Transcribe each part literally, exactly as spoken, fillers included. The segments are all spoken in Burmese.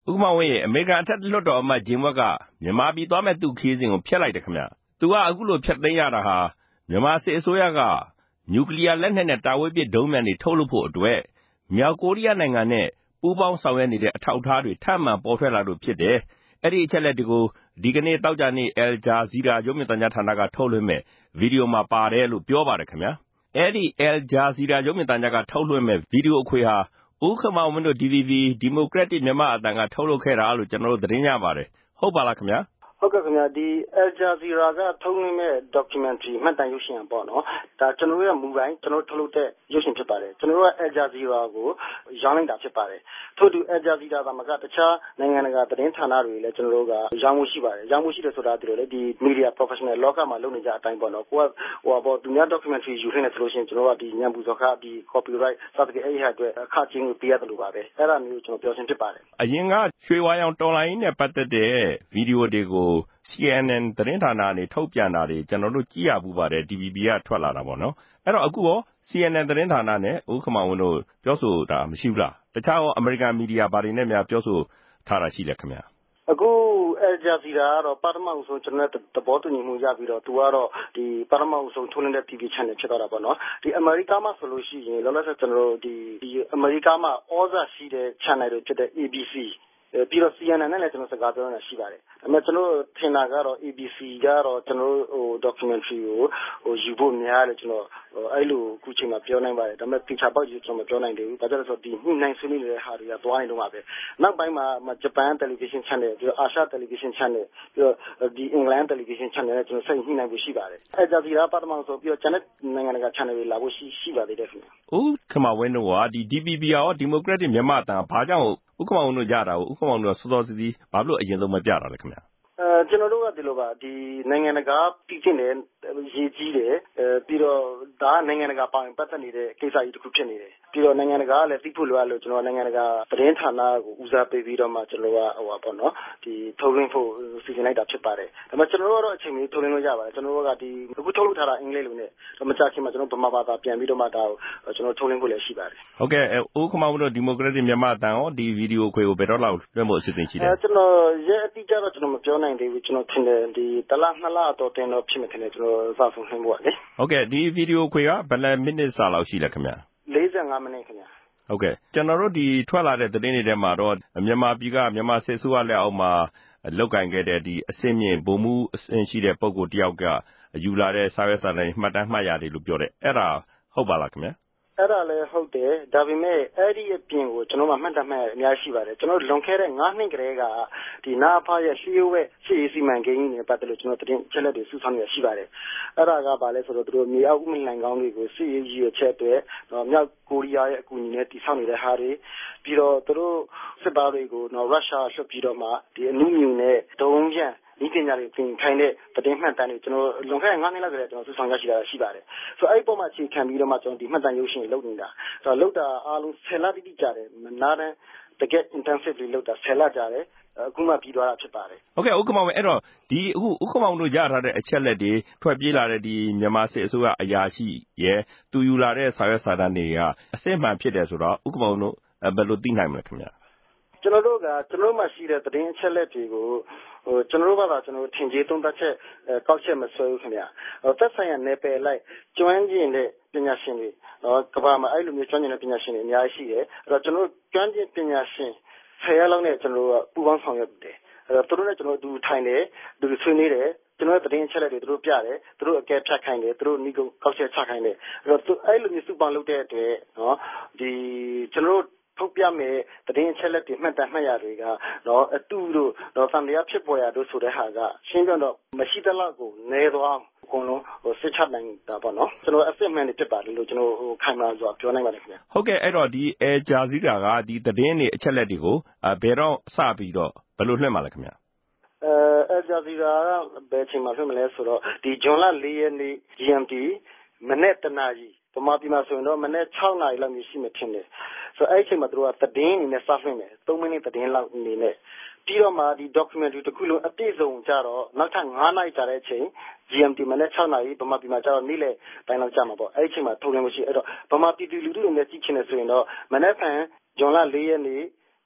ဥက္ကမဝင်းရေအမေရိကန်အထက်လွှတ်တော်အမတ်ဂျင်ဝက်ကမြန်မာပြည်သွားမဲ့သူခရီးစဉ်ကိုဖျက်လိုက်တယ်ခင်ဗျ။သူကအခုလိုဖျက်သိမ်းရတာဟာမြန်မာစစ်အစိုးရကနျူကလ িয়ার လက်နက်နဲ့တာဝေးပစ်ဒုံးမြန်တွေထုတ်လုပ်ဖို့အတွက်မြောက်ကိုရီးယားနိုင်ငံနဲ့ပူးပေါင်းဆောင်ရွက်နေတဲ့အထောက်အထားတွေထပ်မံပေါ်ထွက်လာလို့ဖြစ်တယ်။အဲ့ဒီအချက်လက်တွေကိုဒီကနေ့တောက်ကြနေ့ Al Jazeera ရုပ်မြင်သံကြားဌာနကထုတ်လွှင့်မဲ့ဗီဒီယိုမှာပါတယ်လို့ပြောပါတယ်ခင်ဗျာ။အဲ့ဒီ Al Jazeera ရုပ်မြင်သံကြားကထုတ်လွှင့်မဲ့ဗီဒီယိုအခွေဟာဦးခမောင်ဝင်းတို့ ဒီ ဗီ ဘီ Democratic မြန်မာအသံကထုတ်လုပ်ခဲ့တာလို့ကျွန်တော်တို့သတင်းရပါတယ်။ဟုတ်ပါလားခင်ဗျာ။ဟုတ်ကဲ့ခင်ဗျာဒီ Al Jazeera ကထုတ်လွှင့်မဲ့ documentary မှတ်တမ်းရုပ်ရှင်ပေါ့နော်ဒါကျွန်တော်တို့ရဲ့မူပိုင်းကျွန်တော်ထုတ်လုပ်တဲ့ရုပ်ရှင်ဖြစ်ပါတယ်ကျွန်တော်တို့က Al Jazeera ကိုရောင်းလိုက်တာဖြစ်ပါတယ်ထို့တူ Al Jazeera ကမှကတခြားနိုင်ငံတကာသတင်းဌာနတွေလည်းကျွန်တော်တို့ကရောင်းမှုရှိပါတယ်ရောင်းမှုရှိတယ်ဆိုတာဒီလိုလေဒီ media professional လောကမှာလုပ်နေကြအတိုင်းပေါ့နော်ကိုကဟိုပေါ့သူများ documentary ယူနေတယ်ဆိုလို့ရှိရင်ကျွန်တော်တို့ကဒီညံပူစော်ခဒီ copyright စသဖြင့်အဲ့ဒီဟာအတွက်အခကျင်းကိုပေးရတယ်လို့ပါပဲအဲ့ဒါမျိုးကျွန်တော်ပြောရှင်းဖြစ်ပါတယ်အရင်ကရွှေဝါရောင်တော်လိုင်းနဲ့ပတ်သက်တဲ့ဗီဒီယိုတွေကို C N N သတင်းဌာနကနေထုတ်ပြန်တာတွေကျွန်တော်တို့ကြည့်ရပူပါတယ် D V B ကထွက်လာတာပေါ့နော်အဲ့တော့အခုရော C N N သတင်းဌာနနဲ့ဦးခမောင်ဝင်းတို့ပြောဆိုတာမရှိဘူးလားတခြားရောအမေရိကန်မီဒီယာဘာတွေနဲ့များပြောဆိုထားတာရှိလဲခင်ဗျာအခု Al Jazeera ကတော့ပထမဆုံးကျွန်တော်သဘောတူညီမှုရပြီးတော့သူကတော့ဒီပထမဆုံးထုတ်လွှင့်တဲ့ T V channel ဖြစ်သွားတာပေါ့နော်ဒီအမေရိကမှာဆိုလို့ရှိရင်လောလောဆယ်ကျွန်တော်တို့ဒီဒီအမေရိကမှာဩဇာရှိတဲ့ channel တွေဖြစ်တဲ့ A B Cပြီးတော့ C N N နဲ့လည်းကျွန်တော်စကားပြောနေတာရှိပါတယ်။ဒါပေမဲ့ကျွန်တော်ထင်တာကတော့ A B C ကတော့ကျွန်တော်ဟို documentary ကိုဟိုယူဖို့များတယ်ကျွန်တော်အဲ့လိုအခုချိန်မှာပြောနိုင်ပါတယ်။ဒါပေမဲ့ picture box ကြီးကျွန်တော်မပြောနိုင်သေးဘူး။ဒါကြောင့်ဆိုဒီညှိနှိုင်းဆွေးနွေးနေတဲ့ဟာတွေကသွားနေတော့မှာပဲ။နောက်ပိုင်းမှာ Japan television channel ပြီးတော့ Asia television channel ပြီးတော့ဒီ England television channel နဲ့ကျွန်တော်ဆက်ညှိနှိုင်းဖို့ရှိပါတယ်။အဲ့ဒါဒီပထမဆုံးပြီးတော့ channel နိုင်ငံတကာ channel တွေလာဖို့ရှိရှိပါသေးတယ်ခင်ဗျ။ဦးခမောင်ဝင်းတို့ကဒီ D V B ရော Democratic မြန်မာအသံဘာကြောင့်ဦးခမောင်ဝင်းတို့ရတာကိုဦးခမောင်ဝင်းတို့စောစောစီးစီးဘာလို့အရင်ဆုံးမပြတာလဲခင်ဗျာအဲကျွန်တော်တို့ကဒီလိုပါဒီနိုင်ငံတကာပြည်ကျင်းတယ်ရေးကြီးတယ်အဲပြီးတော့ဒါနိုင်ငံတကာပေါင်ပတ်သက်နေတဲ့ကိစ္စကြီးတစ်ခုဖြစ်နေတယ်ပြီးတော့နိုင်ငံတကာကလည်းသိဖို့လိုအပ်လို့ကျွန်တော်နိုင်ငံတကာသတင်းဌာနကိုဦးစားပေးပြီးတော့မှကျွန်တော်ကဟိုပါပေါ့နော်ဒီထုတ်လွှင့်ဖို့စီစဉ်လိုက်တာဖြစ်ပါတယ်ဒါပေမဲ့ကျွန်တော်တို့ကတော့အချိန်မီထုတ်လွှင့်လို့ရပါတယ်ကျွန်တော်တို့ကဒီအခုထုတ်လွှင့်ထားတာအင်္ဂလိပ်လိုနဲ့မကြခင်မှာကျွန်တော်ဗမာဘာသာပြန်ပြီးတော့မှဒါကိုကျွန်တော်ထုတ်လွှင့်ဖို့လည်းရှိပါတယ်ဟုတ်ကဲ့ဦးခမောင်တို့ Democratic မြန်မာအသံရောဒီဗီဒီယိုခွေကိုဘယ်တော့လောက်လွှင့်ဖို့အစီအစဉ်ရှိလဲအဲကျွန်တော်ရဲ့အတိအကျတော့ကျွန်တော်မပြောနိုင်သေးဘူးကျွန်တော်ထင်တယ်ဒီတလားနှစ်လတော့တင်တော့ဖြစ်မယ်ထင်တယ်ကျွန်တော်စဆုံးနှင်းဖို့လေဟုတ်ကဲ့ဒီဗီဒီယိုခွေကဘယ်နှစ်မိနစ်စာလောက်ရှိလဲခင်ဗျာလေးဆယ်ငါးမိနစ်ခင်ဗျာဟုတ်ကဲ့ကျွန်တော်တို့ဒီထွက်လာတဲ့သတင်းတွေထဲမှာတော့မြန်မာပြည်ကမြန်မာစစ်အစိုးရလက်အောက်မှာလောက်ကင်ခဲ့တဲ့ဒီအစင်းမြင့်ဗိုလ်မှူးအဆင့်ရှိတဲ့ပုဂ္ဂိုလ်တယောက်ကယူလာတဲ့စာရွက်စာတမ်းမှတ်တမ်းမှတ်ရတယ်လို့ပြောတယ်အဲ့ဒါဟုတ်ပါလားခင်ဗျာအဲ့ဒါလည်းဟုတ်တယ်ဒါပေမဲ့အဲ့ဒီအပြင်ကိုကျွန်တော်မှမှတ်တမ်းမှတ်အများရှိပါတယ်ကျွန်တော်လွန်ခဲ့တဲ့ငါးနှစ်ကလေးကဒီနာဖားရဲ့ရှေးဝဲရှေးစီမံကိန်းကြီးနဲ့ပတ်သက်လို့ကျွန်တော်တင်ချက်လက်တွေစုဆောင်းရရှိပါတယ်အဲ့ဒါကဘာလဲဆိုတော့သူတို့မြေအောက်ဥမင်လိုင်ကောင်းတွေကိုစစ်ရေးကြီးရချက်အတွက်မြောက်ကိုရီးယားရဲ့အကူအညီနဲ့တည်ဆောက်နေတဲ့ဟာတွေပြီးတော့သူတို့စစ်သားတွေကိုတော့ရုရှားဆွတ်ပြီးတော့မှဒီအနုမြူနဲ့ဒုံးရန်ဒီပညာတွေသင်ခိုင်းတဲ့သတင်းမှတ်တမ်းတွေကျွန်တော်လွန်ခဲ့တဲ့ငါးနှစ်လောက်ကလေးကျွန်တော်စုဆောင်ရရှိတာရှိပါတယ်ဆိုတော့အဲ့ဒီပုံမှာအခြေခံပြီးတော့မှကျွန်တော်ဒီမှတ်တမ်းရုပ်ရှင်လုပ်နေတာဆိုတော့လုပ်တာအားလုံးဆယ်လတိတိကြာတယ်နားတန်းတကယ် intensively လုပ်တာဆယ်လကြာတယ်အခုမှပြီးသွားတာဖြစ်ပါတယ်ဟုတ်ကဲ့ဥက္ကမောင်အဲ့တော့ဒီအခုဥက္ကမောင်တို့ရထားတဲ့အချက်လက်တွေထွက်ပြေးလာတဲ့ဒီမြန်မာစစ်အစိုးရအရာရှိရဲ့သူယူလာတဲ့စာရွက်စာတမ်းတွေကအစစ်မှန်ဖြစ်တယ်ဆိုတော့ဥက္ကမောင်တို့ဘယ်လိုသိနိုင်မလဲခင်ဗျာကျွန်တော်တို့ကကျွန်တော်မှရှိတဲ့သတင်းအချက်လက်တွေကိုဟိုကျွန်တော်တို့ဘာသာကျွန်တော်ထင်ကြီးသုံးသပ်ချက်ကောက်ချက်မဆွဲဘူးခင်ဗျာဟိုသက်ဆိုင်ရာနယ်ပယ်လိုက်ကျွမ်းကျင်တဲ့ပညာရှင်တွေနော်ကမ္ဘာမှာအဲ့လိုမျိုးကျွမ်းကျင်တဲ့ပညာရှင်တွေအများကြီးရှိတယ်အဲ့တော့ကျွန်တော်တို့ကျွမ်းကျင်ပညာရှင်ဆယ်ရက်လောက်နဲ့ကျွန်တော်တို့ပူးပေါင်းဆောင်ရွက်တယ်အဲ့တော့သူတို့နဲ့ကျွန်တော်တို့ထိုင်တယ်သူတို့ဆွေးနွေးတယ်ကျွန်တော်သတင်းအချက်လက်တွေသူတို့ပြတယ်သူတို့အကဲဖြတ်ခိုင်းတယ်သူတို့နီးကောက်ချက်ချခိုင်းတယ်အဲ့တော့အဲ့လိုမျိုးစုပေါင်းလုပ်တဲ့အတွက်နော်ဒီကျွန်တော်တို့ထုတ်ပြမယ်သတင်းအချက်လက်တွေမှတ်တမ်းမှတ်ရတွေကနော်အတူတို့တော့သံတရားဖြစ်ပေါ်ရတို့ဆိုတဲ့ဟာကရှင်းပြတော့မရှိသလောက်ကိုနေသွားအကုန်လုံးဟိုစစ်ချနိုင်တာပေါ့နော်ကျွန်တော်အစစ်မှန်နေဖြစ်ပါတယ်လို့ကျွန်တော်ဟိုခိုင်မာစွာပြောနိုင်ပါတယ်ခင်ဗျဟုတ်ကဲ့အဲ့တော့ဒီ Al Jazeera ကဒီသတင်းတွေအချက်လက်တွေကိုဘယ်တော့စပြီးတော့ဘယ်လိုလွှင့်မှာလဲခင်ဗျအဲ Al Jazeera ကဘယ်ချိန်မှလွှင့်မလဲဆိုတော့ဒီဇွန်လလေးရက်နေ့ G M T မနေ့တနာရီဗမာပြည်မှာဆိုရင်တော့မနေ့၆နာရီလောက်မျိုးရှိမှထင်တယ်ဆိုတော့အဲ့အချိန်မှာသူတို့ကသတင်းအနေနဲ့စလွှင့်မယ်သုံးမိနစ်သတင်းလောက်အနေနဲ့ပြီးတော့မှဒီ documentary တစ်ခုလုံးအပြည့်စုံကြတော့နောက်ထပ်ငါးနာရီကြာတဲ့အချိန် G M T မနေ့၆နာရီဗမာပြည်မှာကျတော့နေ့လယ်တိုင်းလောက်ကြာမှာပေါ့အဲ့အချိန်မှာထုတ်လွှင့်လို့ရှိအဲ့တော့ဗမာပြည်သူလူထုတွေနဲ့ကြည့်ချင်တယ်ဆိုရင်တော့မနေ့ကဇွန်လလေးရက်နေ့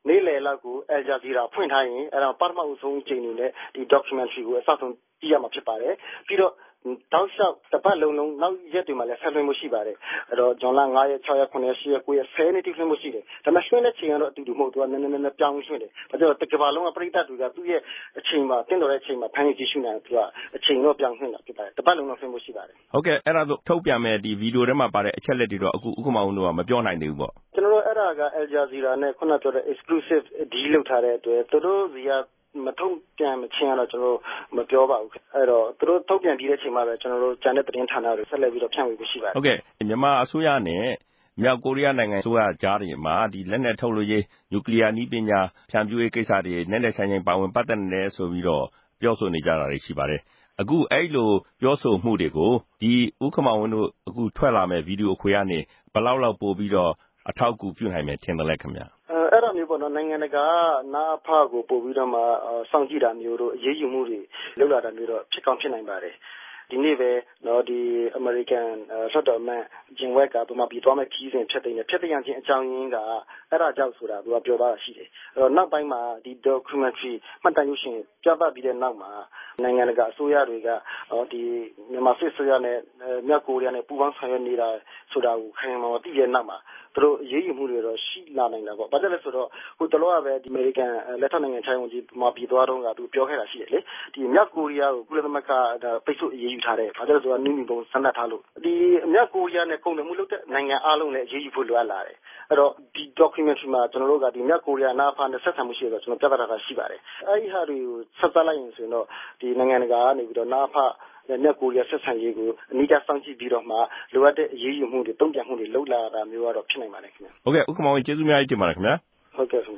နေ့လယ်လောက်ကို Al Jazeera ဖွင့်ထားရင်အဲ့ဒါပထမအဆုံးအကြိမ်အနေနဲ့ဒီ documentary ကိုအစဆုံးကြည့်ရမှာဖြစ်ပါတယ်ပြီးတော့တောက်လျှောက်တစ်ပတ်လုံးလုံးနောက်ရက်တွေမှာလည်းဆက်လွှင့်မှုရှိပါတယ်အဲ့တော့ဇွန်လ၅ရက်၆ရက်၇ရက်၈ရက်၉ရက်၁၀ရက်နေ့ထိလွှင့်မှုရှိတယ်ဒါပေမဲ့လွှင့်တဲ့ချိန်ကတော့အတူတူမဟုတ်သူကနည်းနည်းနည်းပြောင်းရွှေ့တယ်ဒါကြောင့်တစ်ကမ္ဘာလုံးကပြည်သက်တွေကသူ့ရဲ့အချိန်မှာတင့်တော်တဲ့အချိန်မှာဖန်တီးကြည့်ရှုနိုင်သူကအချိန်တော့ပြောင်းရွှေ့တာဖြစ်ပါတယ်တစ်ပတ်လုံးတော့လွှင့်မှုရှိပါတယ်ဟုတ်ကဲ့အဲ့ဒါဆိုထုတ်ပြန်မဲ့ဒီဗီဒီယိုထဲမှာပါတဲ့အချက်လက်တွေတော့အခုဥက္ကမောင်တို့ကမပြောနိုင်သေးဘူးပေါ့ကျွန်တော်တို့အဲ့ဒါက Al Jazeera နဲ့ခုနပြောတဲ့ exclusive deal လုပ်ထားတဲ့အတွက်သူတို့စီကမထုတ်ပြန်မချင်းတော့ကျွန်တော်မပြောပါဘူးအဲ့တော့သူတို့ထုတ်ပြန်ပြီးတဲ့အချိန်မှာပဲကျွန်တော်တို့ဂျန်တဲ့သတင်းဌာနတွေဆက်လက်ပြီးတော့ဖြန့်ဝေဖို့ရှိပါတယ်ဟုတ်ကဲ့မြန်မာအစိုးရနဲ့မြောက်ကိုရီးယားနိုင်ငံအစိုးရကြားတွေမှာဒီလက်နက်ထုတ်လို့ရေးနျူကလ িয়ার နည်းပညာဖြန့်ဖြူးရေးကိစ္စတွေနဲ့နဲ့ဆိုင်ဆိုင်ပါဝင်ပတ်သက်နေတယ်ဆိုပြီးတော့ပြောဆိုနေကြတာတွေရှိပါတယ်အခုအဲ့လိုပြောဆိုမှုတွေကိုဒီဥက္ကမောင်ဝင်းတို့အခုထွက်လာမဲ့ဗီဒီယိုအခွေကနေဘယ်လောက်လောက်ပို့ပြီးတော့အထောက်အကူပြုနိုင်မယ်ထင်တယ်လဲခင်ဗျအဲ့ဒါမျိုးပေါ့နော်နိုင်ငံတကာနာဖကိုပို့ပြီးတော့မှစောင့်ကြည့်တာမျိုးတို့အရေးယူမှုတွေလုပ်လာတာမျိုးတော့ဖြစ်ကောင်းဖြစ်နိုင်ပါတယ်ဒီနေ့ပဲနော်ဒီ American ဆက်တော်မှဂျင်ဝက်ကပမာပြီးသွားမဲ့ခီးစဉ်ဖြစ်တဲ့ဖြစ်တဲ့ချင်းအကြောင်းရင်းကအဲ့ဒါကြောင့်ဆိုတာသူကပြောသွားတာရှိတယ်အဲ့တော့နောက်ပိုင်းမှာဒီ documentary မှတ်တမ်းရုပ်ရှင်ပြသပြီးတဲ့နောက်မှာနိုင်ငံတကာအစိုးရတွေကဒီမြန်မာစစ်ဆိုရနဲ့မြောက်ကိုရီးယားနဲ့ပူးပေါင်းဆောင်ရွက်နေတာဆိုတာကိုခိုင်မာသိရတဲ့နောက်မှာသူတို့အရေးယူမှုတွေတော့ရှိလာနိုင်တာပေါ့ဘာကြောင့်လဲဆိုတော့ဟိုတလောကပဲဒီ American လက်ထက်နိုင်ငံခြားရေးဝန်ကြီးမှာပြီးသွားတော့ကသူပြောခဲ့တာရှိတယ်လေဒီမြောက်ကိုရီးယားကိုကုလသမဂ္ဂပိတ်ဆို့အရေးယူထားတယ်ဘာကြောင့်လဲဆိုတော့နည်းနည်းပုံစံနှက်ထားလို့ဒီမြောက်ကိုရီးယားနဲ့ကုန်တယ်မှုလုပ်တဲ့နိုင်ငံအားလုံးလည်းအရေးယူဖို့လိုအပ်လာတယ်အဲ့တော့ဒီ documentary မှာကျွန်တော်တို့ကဒီမြောက်ကိုရီးယားနာဖာနဲ့ဆက်ဆံမှုရှိတယ်ဆိုတော့ကျွန်တော်ပြသတာရှိပါတယ်အဲ့ဒီဟာတွေကိုဆက်သက်လိုက်ရင်ဆိုရင်တော့ဒီနိုင်ငံတကာကနေပြီးတော့နာဖာမြောက်ကိုရီးယားဆက်ဆံရေးကိုအနီးကပ်စောင့်ကြည့်ပြီးတော့မှလိုအပ်တဲ့အရေးယူမှုတွေတုံ့ပြန်မှုတွေလုပ်လာတာမျိုးကတော့ဖြစ်နိုင်ပါတယ်ခင်ဗျဟုတ်ကဲ့ဥက္ကမောင်ကျေးဇူးများကြီးတင်ပါတယ်ခင်ဗျာဟုတ်ကဲ့